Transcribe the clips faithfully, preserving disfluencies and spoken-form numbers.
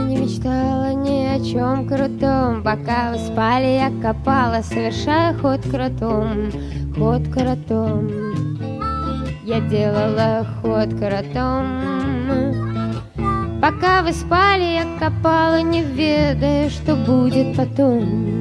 не мечтала ни о чем крутом. Пока вы спали, я копала, совершая ход кротом, ход кротом. Я делала ход кротом. Пока вы спали, я копала, не ведая, что будет потом.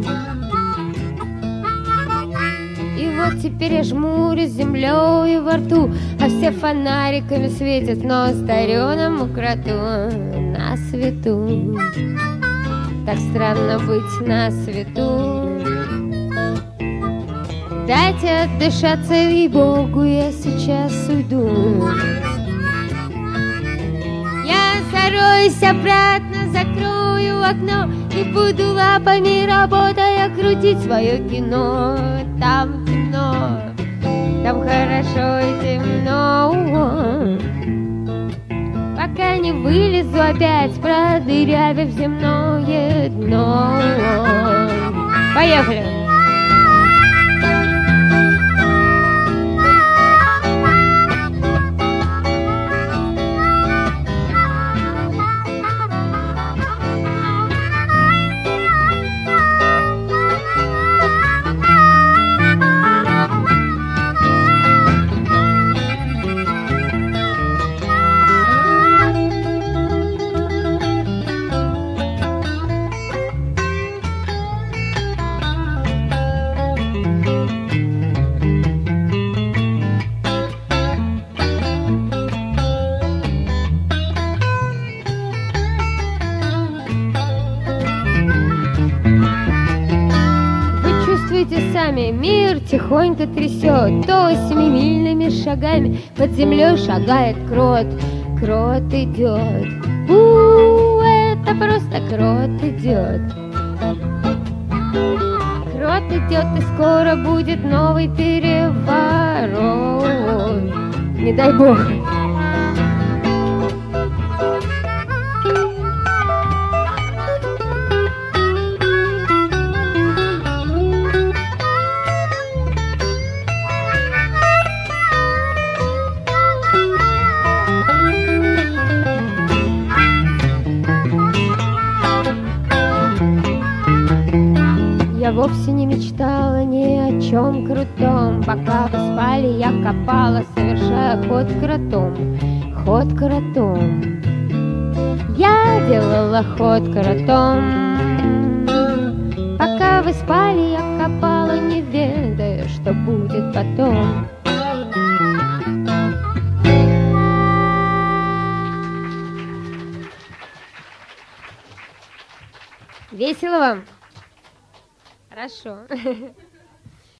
И вот теперь я жмурюсь землей во рту, а все фонариками светят, но стареному кроту на свету. Так странно быть на свету. Дайте отдышаться, ей-богу, я сейчас уйду. Я зароюсь обратно, закрою окно и буду лапами, работая, крутить свое кино. Там темно, там хорошо и темно. Пока не вылезу опять, продырявив земное дно. Поехали! Сами мир тихонько трясет, то семимильными шагами под землей шагает крот. Крот идет, у, это просто крот идет. Крот идет, и скоро будет новый переворот. Не дай бог. Я вовсе не мечтала ни о чем крутом. Пока вы спали, я копала, совершая ход кротом, ход кротом. Я делала ход кротом. Пока вы спали, я копала, не ведая, что будет потом. Весело вам? Хорошо.